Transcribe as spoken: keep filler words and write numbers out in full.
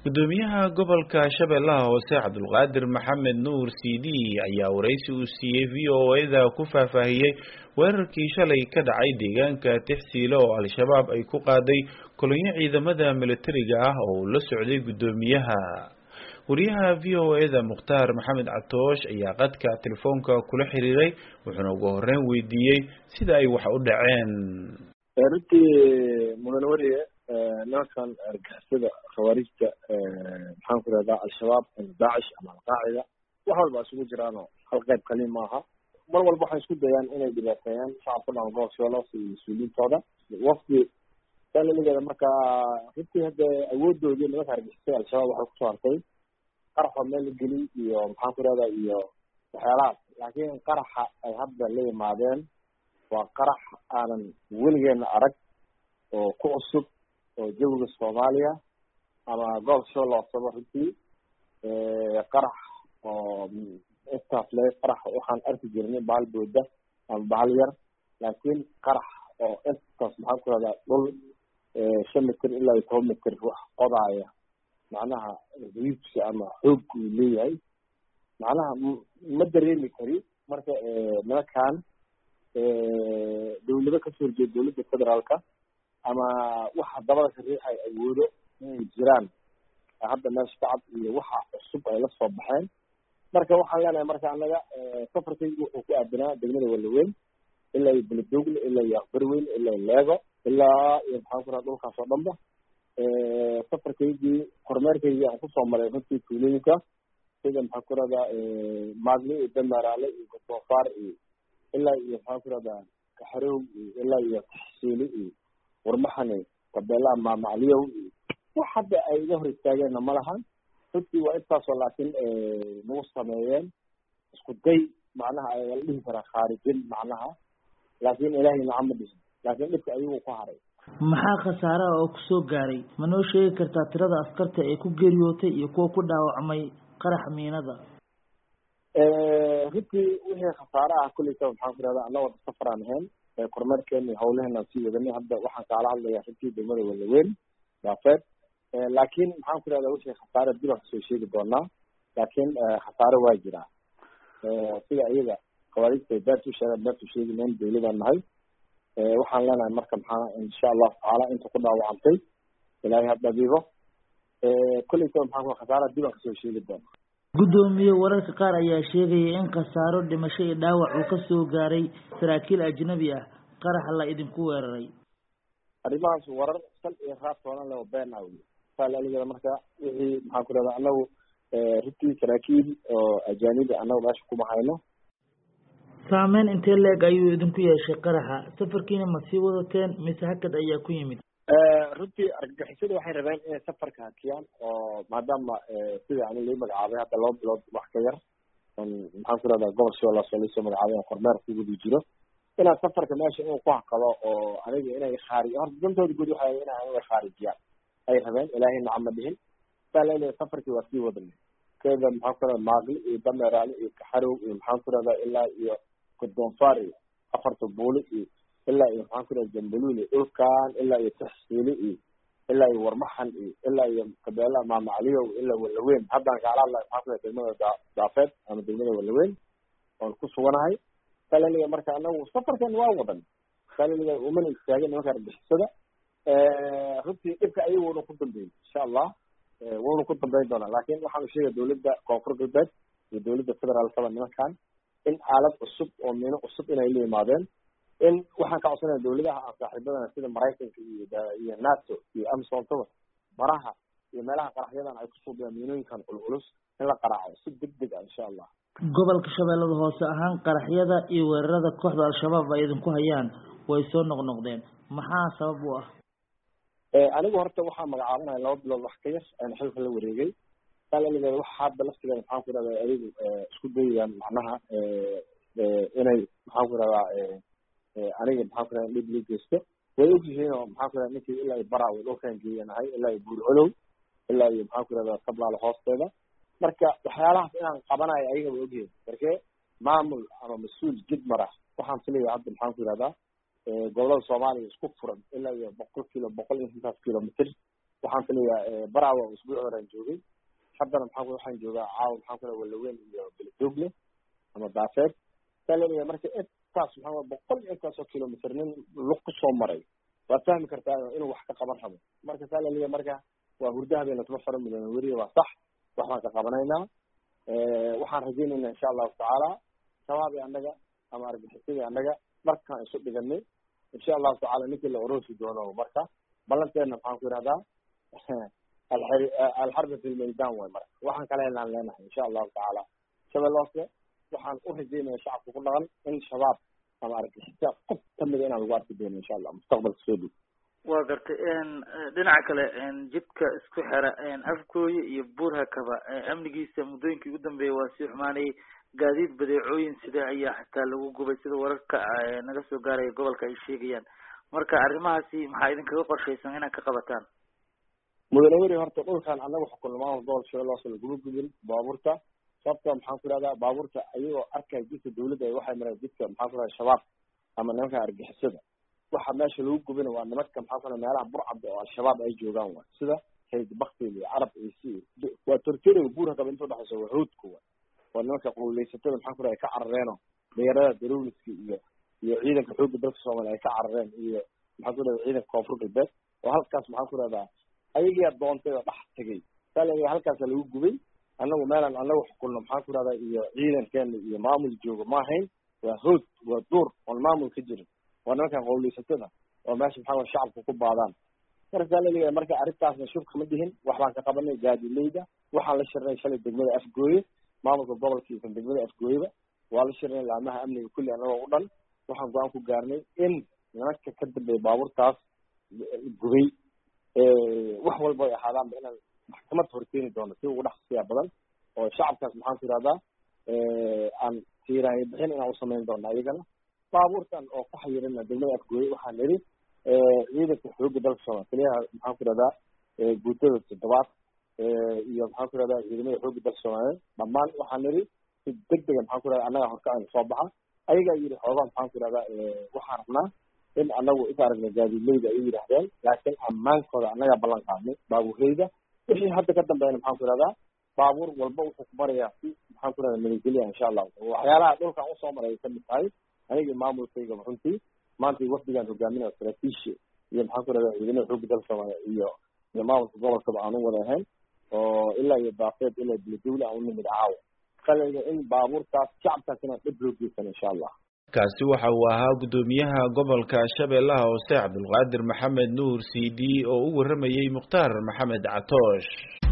gudoomiyaha gobolka Shabeellaha Hoose Cabdulqaadir Maxamed Nuur C D ayaa wareysi uu siiyay V O A-da ku faahfaahiyay weerarkii shalay ka dhacay deegaanka Tixsiilo oo Al-Shabaab ay ku qaaday kolonyo ciidamada militariga ah oo la socday gudoomiyaha. wariyaha V O A-da Mukhtaar Maxamed Catoosh ayaa qadka telefoonka kula xiriiray wuxuuna ugu horreyn weydiiyay sida ay wax u dhaceen. runtii mudan wariye nimankan argagixisada khawaarijta maxaan ku rahdaa al-shabaab ama daacish ama alqaacida wax walba isugu jiraanoo hal qayb kaliya maaha. mar walba waxay isku dayaan inay dhibaateeyaan shacabka dhan gobolka Shabeellaha Hoose iyo mas-uuliyiintooda. wafdi sanamigeeda markaa runtii hadda awoodoodii nimanka argagixisada al-shabaab waxay kusoo hartay qaraxoo meel la gelin iyo maxaan ku rahdaa iyo waxyaalahaas, laakiin qaraxa ay hadda la yimaadeen waa qarax aanan weligeena arag oo ku cusub oo jawiga Soomaaliya ama gobolka Shabeellaha Hoose runtii qarax oo intaas le qarax waxaan arki jirnay bahal booda ama bahal yar, laakiin qarax oo intaas maxaan ku rahdaa dhul shan mitir ilaa iyo toban mitir wax qodaaya macnaha riibsi ama xoog uu leeyahay macnaha ma dareemi kari. marka nimankan dawlado kasoo horjeeda dawladda federaalka ama waxa dabada ka riixay awoodo inay jiraan hadda meesha shacab iyo waxa cusub ay la soo baxeen. marka waxaan leenahay marka anaga safarkaygu wuxuu ku aadanaa degmada Walaweyn ilaa iyo Beledoogle ilaa iyo Aqbarweyn ilaa iyo Leego ilaa iyo maxaan ku rahaa dhulkaas oo dhanba. safarkaygii kormeerkaygii aan kusoo maray runtii tuulooyinka sida maxaan ku rahdaa Maadli iyo Damaraale iyo Godofaar iyo ilaa iyo maxaan ku rahdaa Kaxarow iyo ilaa iyo Tixsiilo iyo Warmaxane Tabeelaha Maamacliyow iyo wax hadda ay iga hor istaageenna ma lahan. runtii waa intaasoo laakiin nagu sameeyeen isku day macnaha ay la dhihi karaa khaarijin macnaha, laakiin ilaahay nacam ma dhisin, laakiin dhibka ayuu ku haray. maxaa khasaaraha oo ku soo gaaray ma noo sheegi kartaa tirada askarta ee ku geeriyootay iyo kuwa ku dhaawacmay qarax miinada? runtii wixii khasaaraha kulleysa maxaan ku rahdaa annaga wada safaraan ahayn kormeerkeena iyo hawlaheenaan sii wadanay. hadda waxaan kaala hadlayaa runtii degmada Walaweyn daafeed, laakiin maxaan ku rahdaa wixii khasaare dib aan kasoo sheegi doonaa, laakiin khasaare waa jiraa sida iyaga khawaarijta ay beertu sheegaan beertu sheegineen dawladaan nahay. waxaan leenahay marka maxaa insha allahu tacaala inta ku dhaawacantay ilaahay ha dhabiibo kulleysa maxaan ku khasaare dib aan kasoo sheegi doonaa. gudoomiye wararka qaar ayaa sheegaya in khasaaro dhimasho iyo dhaawac uu ka soo gaaray saraakiil ajnabi ah qaraxa la idinku weeraray. arrimahaas warar sal iyo raad toonan leh oo been ah wey. saalaaligeeda marka wixii maxaan ku rahdaa anagu runtii saraakiil oo ajaanibi anagu meesha kuma hayno. saameyn intee leeg ayuu idinku yeeshay qaraxa? safarkiina ma sii wadateen mise hakad ayaa ku yimid? runtii argagixisada waxay rabeen inay safarka hakiyaan oo maadaama sida ani lai magacaabay hadda laba bilood wax ka yar maxaan ku rahdaa gobol Shabeellaha Hoose laisoo magacaabay aan kormeer ku gudi jiro inaan safarka meesha inuu ku hakado oo aniga inay khaarij horta dantooda guud waxay in aniga khaarijiyaan ay rabeen. ilaahay nacam ma dhihin. saa leedahay safarkii waa sii wadanay keeda maxaan ku rahdaa Maaqli iyo Damaraale iyo Kaxarow iyo maxaan ku rahdaa ilaa iyo Godofaar iyo afarta buuli iyo ilaa iyo maxaan ku rahdaa Jambaluul iyo dhulkaan ilaa iyo Tixsiilo iyo ilaa iyo Warmaxan iyo ilaa iyo Tabeelaha Maamacliyow ilaa Walaweyn. haddaan kaala hadlayo maxaan ku rahdaa degmada daafeed ama degmada Walaweyn oon ku suganahay. saa leedahay marka anagu safarkan waa wadan saa leedahay umana istaagin nimanka argagixisada. runtii dhibka ayaguna ku dambeeyay insha allah wuuna ku dambeyn doonaa, laakiin waxaanu sheegay dawladda koonfur galbeed iyo dawladda federaalkaba nimankan in aalad cusub oo miino cusub inay la yimaadeen. in waxaan ka codsanaya dawladaha aan saaxiibadana sida Maraykanka iyo iyo NATO iyo Amisontaba baraha iyo meelaha qaraxyadan ay ku suubiyaan miinooyinkan culculus in la qaraaco si degdeg ah insha allah. gobolka Shabeellada Hoose ahaan qaraxyada iyo weerarada kooxda al-shabaab ay idinku hayaan way soo noqnoqdeen, maxaa sabab u ah? anigu horta waxaa magacaabanaya laba bilood wax ka yar aan xilka la wareegay. saalaaligeeda waxa hadda laftigeeda maxaan ku rahdaa ayagu isku dayayaan macnaha inay maxaan ku rahdaa aniga maxaan ku rahdaa dhib lii geysto. way ogyihiin oo maxaan ku rahdaa ninkii ilaa iyo Baraawe dhulkaan geeyanahay ilaa iyo Buur Colow ilaa iyo maxaan ku rahdaa Sablaale hoosteeda. marka waxyaalahaas inaan qabanayo ayaga way ogyihiin markee maamul ama mas-uul jid mara waxaan filayaa hadda maxaan ku rahdaa gobolada Soomaaliya isku furan ilaa iyo boqol kilo boqol iyo intaas kilomitir waxaan filayaa barawa usbuuc horaan joogay haddana maxaa waxaan joogaa caawa maxaan kula walaweyn iyo beledoogle ama daafeed salaniya marka intaas maxaa boqol intaasoo kilomitr nin lug ku soo maray waad fahmi kartaa inuu wax ka qaban rabo marka salaniya marka waa hurda habeen toban fara milyan weriya waa sax waxbaan ka qabanaynaa waxaan rajaynaynaa insha allahu tacaala sabaabi annaga ama argaxisadii annaga markaan isu dhiganay insha allahu tacaala ninkii la oroosi doono marka ballanteena maxaan ku yidhahdaa alxarba fi lmaydan way marka waxaan kala helaan leenahay insha allahu tacaala shabeeloose waxaan u rajaynaya shacabka ku dhaqan in shabaab ama argixisa qof kamida inaan lagu arki doono insha allah mustaqbalka soo dhow waa gartay dhinaca kale jidka isku xira afgooye iyo buurhakaba amnigiisa muddooyinkii ugu dambeeyay waa sii xumaanayay gaadiid badeecooyin sida ayaa xataa lagu gubay sida wararka naga soo gaaraya gobolka ay sheegayaan marka arrimahaasi maxaa idinkaga qorshaysan inaad ka qabataan mudane weri horta dhulkan annaga xukunno maamul gobol shabeeloose laguma gubin baabuurta sababta maxaan ku ihahdaa baabuurta ayagoo arkaya jidka dawladda waxay mareen jidka maxaan ku ihahda shabaab ama nimanka argixisada waxa meesha lagu gubina waa nimanka maxaa ku meelaha burcadda oo al-shabaab ay joogaan wa sida hayd baktil iyo carab iyo si waa tortero buurha kaba inta udhaxaysa waa hoodku wa waa nimanka qowleysatada maxaan ku ihahda ay ka carareen oo dhalinyarada darowliska iyo iyo ciidanka xoogga dalka soomaaliya ay ka carareen iyo maxaan ku ihahda ciidanka koonfur galbeed oo halkaas maxaan ku ihahdaa ayagiyaa doontay oo dhex tegay sala halkaasa lagu gubay annagu meelaan annagu xukunno maxaan ku ihahdaa iyo ciidankeena iyo maamul jooga ma ahayn waa hood waa duur oon maamul ka jirin waa nimankan qowleysatada oo meesha maxaa waya shacabka ku baadaan marka salaliga marka arrintaasna shubka ma dhihin waxbaan ka qabanay gaadileyda waxaan la shirnay shalay degmada afgooye maamulka gobolka iyo kan degmada afgooyeba waa la shirnay laamaha amniga kulli annagoo u dhan waxaan go-aan ku gaarnay in nimanka ka dambeeya baabuurtaas gubay wax walba ay ahaadaanba inaan maxkamad horkeeni doono si ugu dhaqsiya badan oo shacabkaas maxaan ku ihahdaa aan tiirahay bixin inaan usamayn doona iyagana baabuurtan oo ku xayirina degmada afgooye waxaan nidhi ciidanka xoogga dalka soomaaliya kaliyaha maxaan ku ihahdaa guutada toddobaad iyo maxaan ku ihahdaa ciidamada xoogga dalka soomaaliyeed dhammaan waxaan nidhi si degdega maxaan ku ihahdaa annaga horkacayna soo baxa ayagaa yidhi xoogaa maxaan ku ihahdaa waxaan rabnaa in anagu is aragna gaadiidleyda ay yidhaahdeen laakiin ammaankooda annagaa ballan qaadnay baabuurleyda wixii hadda ka dambeeyna maxaan ku ihahdaa baabuur walba wuxuu ku marayaa si maxaan ku ihahdaa nabadgelya insha allahu waxyaalaha dhulkan usoo maray ay kamid tahay anigii maamulkayga runtii maanta wafdigaan hogaaminaya saraakiisha iyo maxaan ku ihahdaa ciidamada xoogga dalka soomaaliya iyo iyo maamulka gobolkaba aan u wada ahayn oo ilaa iyo daafeed ilaa beledowle aan u nimid caawo qalayga in baabuurtaas shacabkaas inaan dhib loo geysan insha allah kaasi waxa uu ahaa guddoomiyaha gobolka shabeellaha hoose cabdulqaadir maxamed nuur c d oo u waramayay mukhtaar maxamed catoosh.